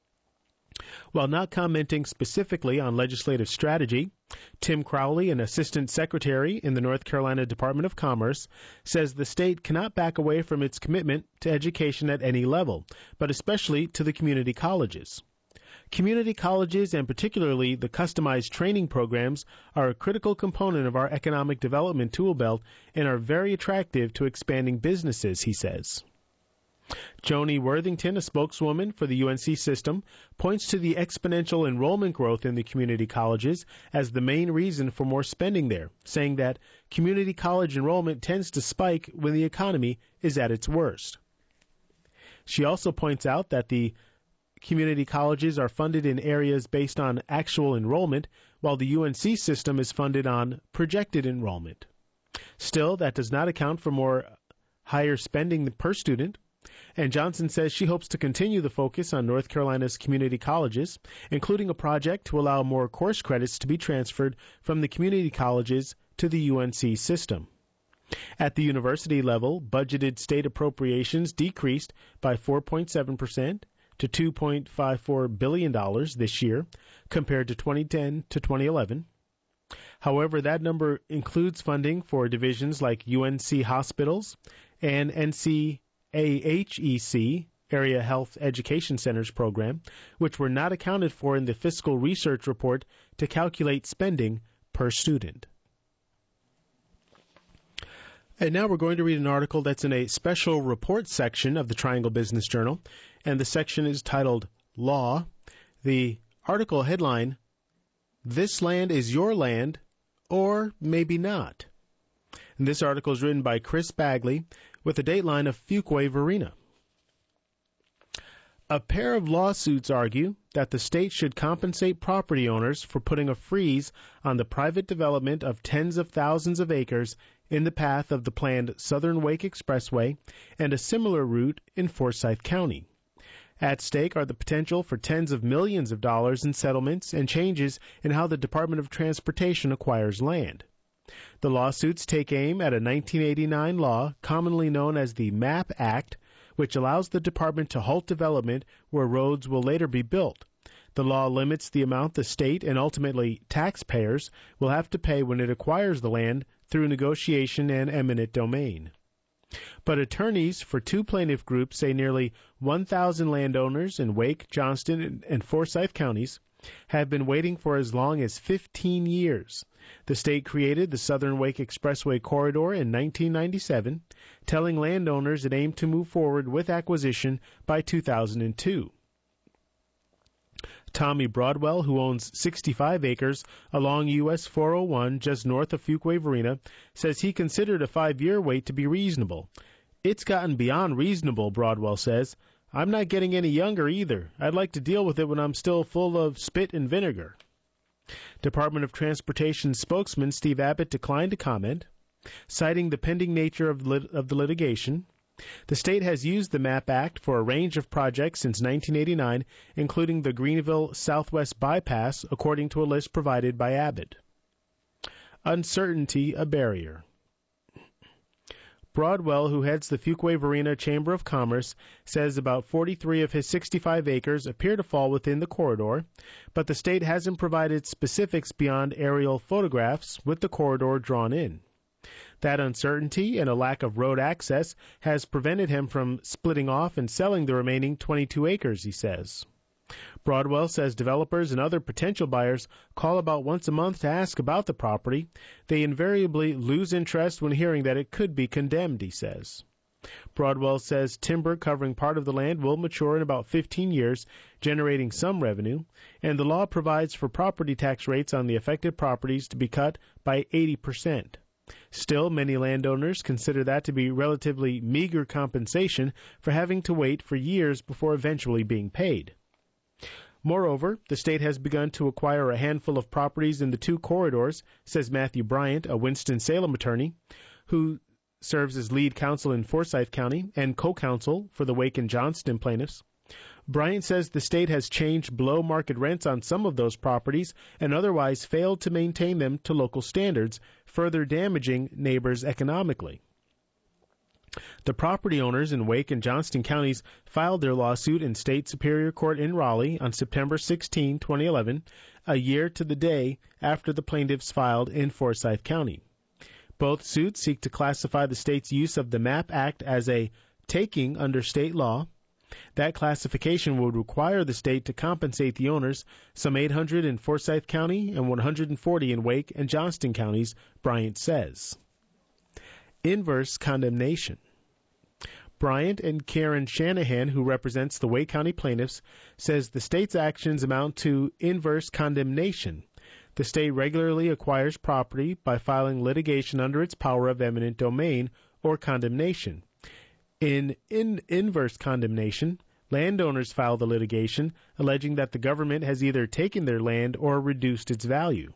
While not commenting specifically on legislative strategy, Tim Crowley, an assistant secretary in the North Carolina Department of Commerce, says the state cannot back away from its commitment to education at any level, but especially to the community colleges. Community colleges, and particularly the customized training programs, are a critical component of our economic development tool belt and are very attractive to expanding businesses, he says. Joni Worthington, a spokeswoman for the U N C system, points to the exponential enrollment growth in the community colleges as the main reason for more spending there, saying that community college enrollment tends to spike when the economy is at its worst. She also points out that the community colleges are funded in areas based on actual enrollment, while the U N C system is funded on projected enrollment. Still, that does not account for more higher spending per student. And Johnson says she hopes to continue the focus on North Carolina's community colleges, including a project to allow more course credits to be transferred from the community colleges to the U N C system. At the university level, budgeted state appropriations decreased by four point seven percent to two point five four billion dollars this year, compared to twenty ten to twenty eleven. However, that number includes funding for divisions like U N C hospitals and N C A H E C, Area Health Education Centers program, which were not accounted for in the fiscal research report to calculate spending per student. And now we're going to read an article that's in a special report section of the Triangle Business Journal, and the section is titled Law. The article headline, This Land is Your Land, or Maybe Not. And this article is written by Chris Bagley, with a dateline of Fuquay Varina. A pair of lawsuits argue that the state should compensate property owners for putting a freeze on the private development of tens of thousands of acres in the path of the planned Southern Wake Expressway and a similar route in Forsyth County. At stake are the potential for tens of millions of dollars in settlements and changes in how the Department of Transportation acquires land. The lawsuits take aim at a nineteen eighty-nine law commonly known as the MAP Act, which allows the department to halt development where roads will later be built. The law limits the amount the state and ultimately taxpayers will have to pay when it acquires the land through negotiation and eminent domain. But attorneys for two plaintiff groups say nearly one thousand landowners in Wake, Johnston, and Forsyth counties have been waiting for as long as fifteen years. The state created the Southern Wake Expressway corridor in nineteen ninety-seven, telling landowners it aimed to move forward with acquisition by two thousand two. Tommy Broadwell, who owns sixty-five acres along U S four oh one just north of Fuquay Varina, says he considered a five-year wait to be reasonable. It's gotten beyond reasonable, Broadwell says. I'm not getting any younger either. I'd like to deal with it when I'm still full of spit and vinegar. Department of Transportation spokesman Steve Abbott declined to comment, citing the pending nature of, lit- of the litigation. The state has used the MAP Act for a range of projects since nineteen eighty-nine, including the Greenville Southwest Bypass, according to a list provided by Abbott. Uncertainty a barrier. Broadwell, who heads the Fuquay-Varina Chamber of Commerce, says about forty-three of his sixty-five acres appear to fall within the corridor, but the state hasn't provided specifics beyond aerial photographs with the corridor drawn in. That uncertainty and a lack of road access has prevented him from splitting off and selling the remaining twenty-two acres, he says. Broadwell says developers and other potential buyers call about once a month to ask about the property. They invariably lose interest when hearing that it could be condemned, he says. Broadwell says timber covering part of the land will mature in about fifteen years, generating some revenue, and the law provides for property tax rates on the affected properties to be cut by eighty percent. Still, many landowners consider that to be relatively meager compensation for having to wait for years before eventually being paid. Moreover, the state has begun to acquire a handful of properties in the two corridors, says Matthew Bryant, a Winston-Salem attorney, who serves as lead counsel in Forsyth County and co-counsel for the Wake and Johnston plaintiffs. Bryant says the state has changed below-market rents on some of those properties and otherwise failed to maintain them to local standards, further damaging neighbors economically. The property owners in Wake and Johnston counties filed their lawsuit in State Superior Court in Raleigh on September sixteenth, twenty eleven, a year to the day after the plaintiffs filed in Forsyth County. Both suits seek to classify the state's use of the MAP Act as a taking under state law. That classification would require the state to compensate the owners, some eight hundred in Forsyth County and one hundred forty in Wake and Johnston counties, Bryant says. Inverse condemnation. Bryant and Karen Shanahan, who represents the Wake County plaintiffs, says the state's actions amount to inverse condemnation. The state regularly acquires property by filing litigation under its power of eminent domain or condemnation. In, in inverse condemnation, landowners file the litigation, alleging that the government has either taken their land or reduced its value.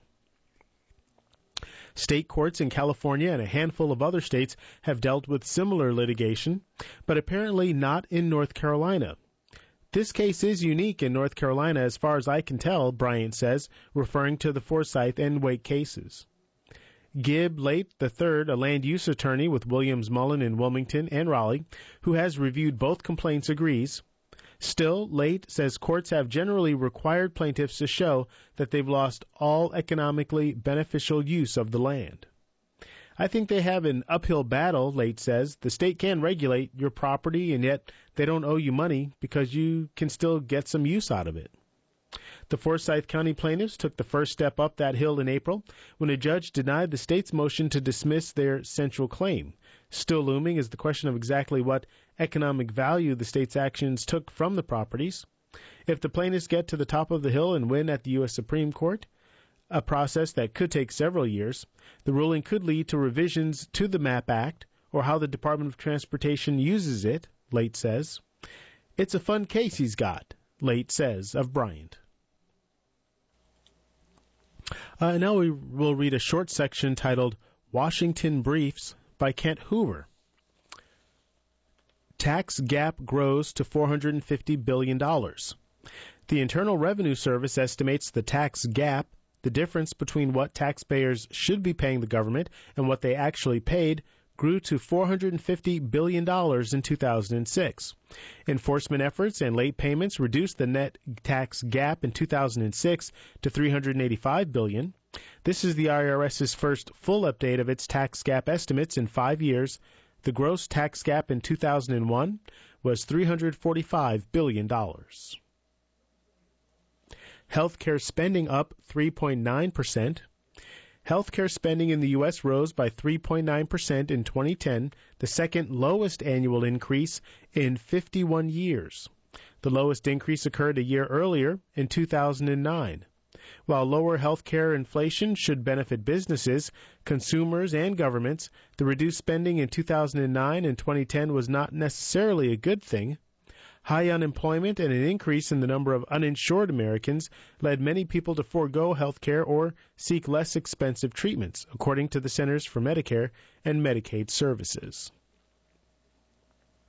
State courts in California and a handful of other states have dealt with similar litigation, but apparently not in North Carolina. This case is unique in North Carolina as far as I can tell, Bryant says, referring to the Forsyth and Wake cases. Gibb Late the third, a land use attorney with Williams Mullen in Wilmington and Raleigh, who has reviewed both complaints, agrees. Still, Late says courts have generally required plaintiffs to show that they've lost all economically beneficial use of the land. I think they have an uphill battle, Late says. The state can regulate your property, and yet they don't owe you money because you can still get some use out of it. The Forsyth County plaintiffs took the first step up that hill in April when a judge denied the state's motion to dismiss their central claim. Still looming is the question of exactly what economic value the state's actions took from the properties. If the plaintiffs get to the top of the hill and win at the U S Supreme Court, a process that could take several years, the ruling could lead to revisions to the MAP Act or how the Department of Transportation uses it, Late says. It's a fun case he's got, Late says of Bryant. Uh, now we will read a short section titled Washington Briefs by Kent Hoover. Tax gap grows to four hundred fifty billion dollars. The Internal Revenue Service estimates the tax gap, the difference between what taxpayers should be paying the government and what they actually paid, grew to four hundred fifty billion dollars in two thousand six. Enforcement efforts and late payments reduced the net tax gap in two thousand six to three hundred eighty-five billion dollars. This is the I R S's first full update of its tax gap estimates in five years. The gross tax gap in two thousand one was three hundred forty-five billion dollars. Healthcare spending up three point nine percent. Healthcare spending in the U S rose by three point nine percent in twenty ten, the second lowest annual increase in fifty-one years. The lowest increase occurred a year earlier in two thousand nine. While lower healthcare inflation should benefit businesses, consumers, and governments, the reduced spending in two thousand nine and twenty ten was not necessarily a good thing. High unemployment and an increase in the number of uninsured Americans led many people to forego health care or seek less expensive treatments, according to the Centers for Medicare and Medicaid Services.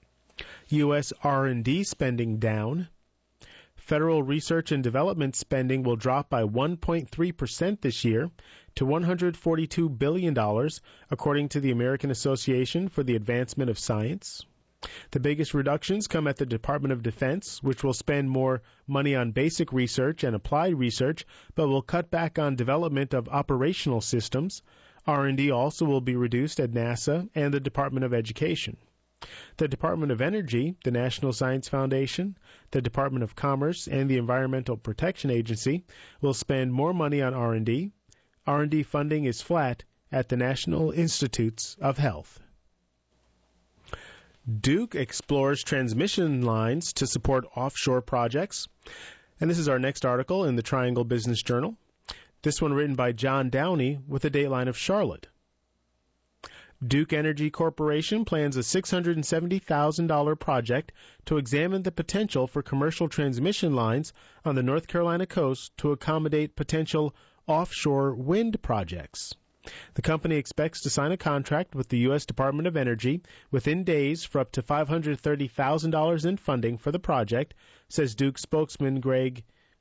U S R and D spending down. Federal research and development spending will drop by one point three percent this year to one hundred forty-two billion dollars, according to the American Association for the Advancement of Science. The biggest reductions come at the Department of Defense, which will spend more money on basic research and applied research, but will cut back on development of operational systems. R and D also will be reduced at NASA and the Department of Education. The Department of Energy, the National Science Foundation, the Department of Commerce, and the Environmental Protection Agency will spend more money on R and D. R and D funding is flat at the National Institutes of Health. Duke explores transmission lines to support offshore projects. And this is our next article in the Triangle Business Journal. This one written by John Downey with a dateline of Charlotte. Duke Energy Corporation plans a six hundred seventy thousand dollars project to examine the potential for commercial transmission lines on the North Carolina coast to accommodate potential offshore wind projects. The company expects to sign a contract with the U S Department of Energy within days for up to five hundred thirty thousand dollars in funding for the project, says Duke spokesman Greg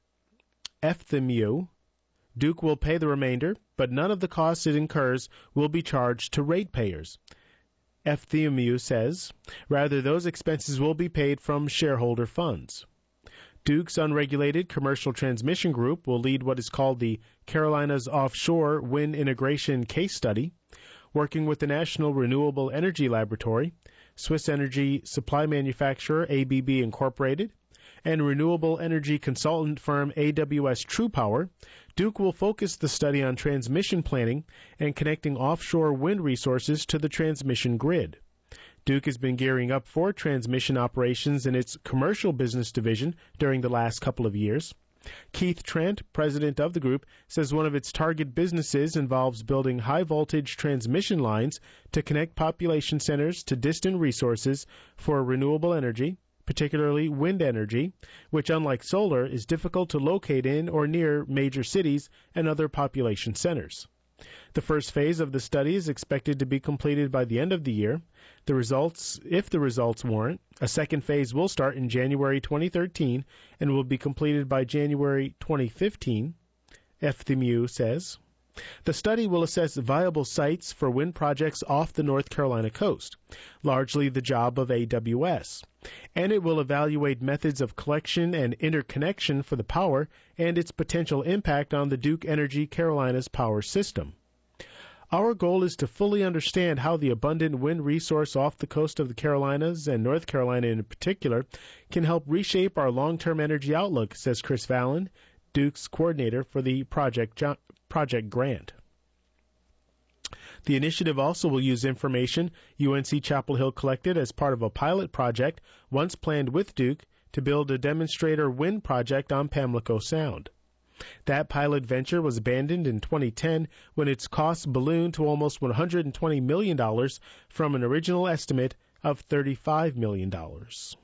Efthimiou. Duke will pay the remainder, but none of the costs it incurs will be charged to ratepayers. Efthimiou says, rather, those expenses will be paid from shareholder funds. Duke's unregulated commercial transmission group will lead what is called the Carolinas Offshore Wind Integration Case Study, working with the National Renewable Energy Laboratory, Swiss energy supply manufacturer A B B Incorporated, and renewable energy consultant firm A W S True Power. Duke will focus the study on transmission planning and connecting offshore wind resources to the transmission grid. Duke has been gearing up for transmission operations in its commercial business division during the last couple of years. Keith Trent, president of the group, says one of its target businesses involves building high-voltage transmission lines to connect population centers to distant resources for renewable energy, particularly wind energy, which, unlike solar, is difficult to locate in or near major cities and other population centers. The first phase of the study is expected to be completed by the end of the year. The results, if the results warrant, a second phase will start in January twenty thirteen and will be completed by January twenty fifteen, Efthimiou says. The study will assess viable sites for wind projects off the North Carolina coast, largely the job of A W S, and it will evaluate methods of collection and interconnection for the power and its potential impact on the Duke Energy Carolinas power system. Our goal is to fully understand how the abundant wind resource off the coast of the Carolinas, and North Carolina in particular, can help reshape our long-term energy outlook, says Chris Fallon, Duke's coordinator for the project, project grant. The initiative also will use information U N C Chapel Hill collected as part of a pilot project once planned with Duke to build a demonstrator wind project on Pamlico Sound. That pilot venture was abandoned in twenty ten when its costs ballooned to almost one hundred twenty million dollars from an original estimate of thirty-five million dollars.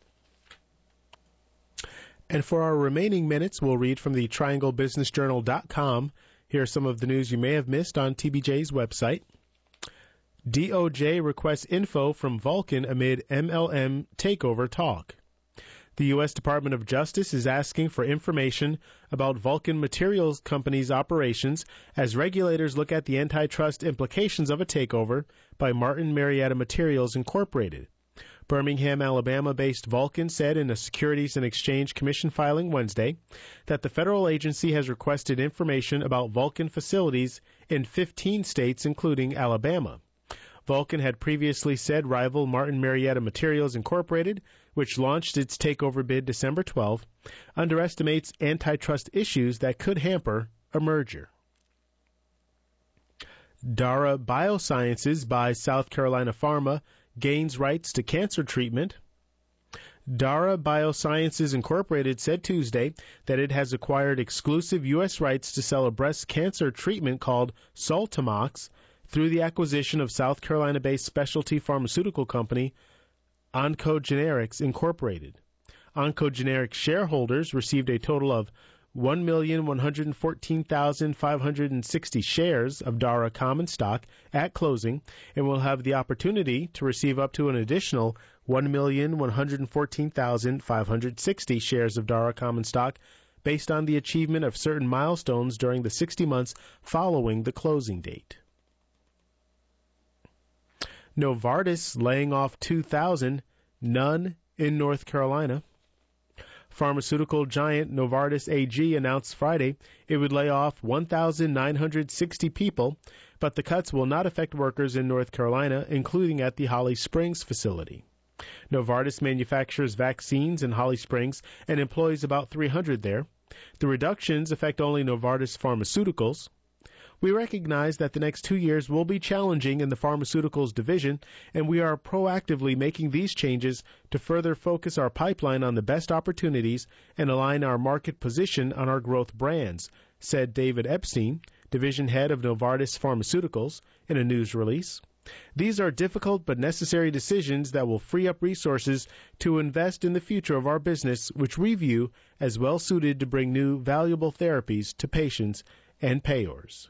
And for our remaining minutes, we'll read from the triangle business journal dot com. Here are some of the news you may have missed on T B J's website. D O J requests info from Vulcan amid M L M takeover talk. The U S Department of Justice is asking for information about Vulcan Materials Company's operations as regulators look at the antitrust implications of a takeover by Martin Marietta Materials Incorporated. Birmingham, Alabama-based Vulcan said in a Securities and Exchange Commission filing Wednesday that the federal agency has requested information about Vulcan facilities in fifteen states, including Alabama. Vulcan had previously said rival Martin Marietta Materials Incorporated, which launched its takeover bid December twelfth, underestimates antitrust issues that could hamper a merger. Dara Biosciences buys South Carolina Pharma, gains rights to cancer treatment. Dara Biosciences Incorporated said Tuesday that it has acquired exclusive U S rights to sell a breast cancer treatment called Saltamox through the acquisition of South Carolina-based specialty pharmaceutical company Oncogenerics Incorporated. Oncogenerics shareholders received a total of one million one hundred fourteen thousand five hundred sixty shares of Dara common stock at closing and will have the opportunity to receive up to an additional one million one hundred fourteen thousand five hundred sixty shares of Dara common stock based on the achievement of certain milestones during the sixty months following the closing date. Novartis laying off two thousand, none in North Carolina. Pharmaceutical giant Novartis A G announced Friday it would lay off one thousand nine hundred sixty people, but the cuts will not affect workers in North Carolina, including at the Holly Springs facility. Novartis manufactures vaccines in Holly Springs and employs about three hundred there. The reductions affect only Novartis Pharmaceuticals. We recognize that the next two years will be challenging in the pharmaceuticals division, and we are proactively making these changes to further focus our pipeline on the best opportunities and align our market position on our growth brands, said David Epstein, division head of Novartis Pharmaceuticals, in a news release. These are difficult but necessary decisions that will free up resources to invest in the future of our business, which we view as well suited to bring new valuable therapies to patients and payors.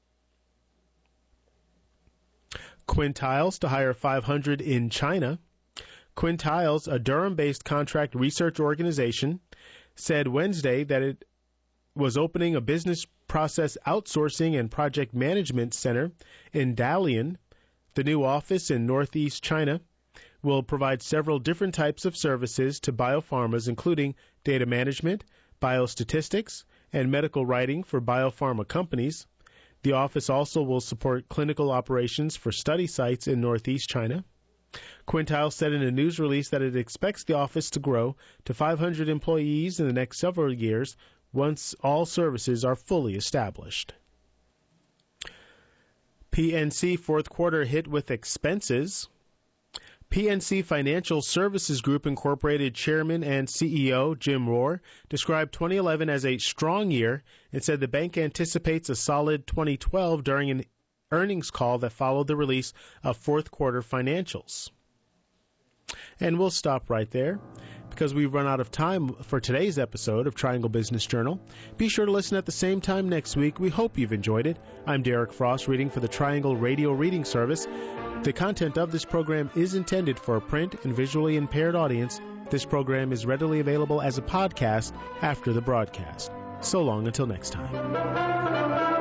Quintiles to hire five hundred in China. Quintiles, a Durham-based contract research organization, said Wednesday that it was opening a business process outsourcing and project management center in Dalian. The new office in northeast China will provide several different types of services to biopharmas, including data management, biostatistics, and medical writing for biopharma companies. The office also will support clinical operations for study sites in northeast China. Quintiles said in a news release that it expects the office to grow to five hundred employees in the next several years once all services are fully established. P N C fourth quarter hit with expenses. P N C Financial Services Group Incorporated Chairman and C E O Jim Rohr described twenty eleven as a strong year and said the bank anticipates a solid twenty twelve during an earnings call that followed the release of fourth quarter financials. And we'll stop right there because we've run out of time for today's episode of Triangle Business Journal. Be sure to listen at the same time next week. We hope you've enjoyed it. I'm Derek Frost, reading for the Triangle Radio Reading Service. The content of this program is intended for a print and visually impaired audience. This program is readily available as a podcast after the broadcast. So long until next time.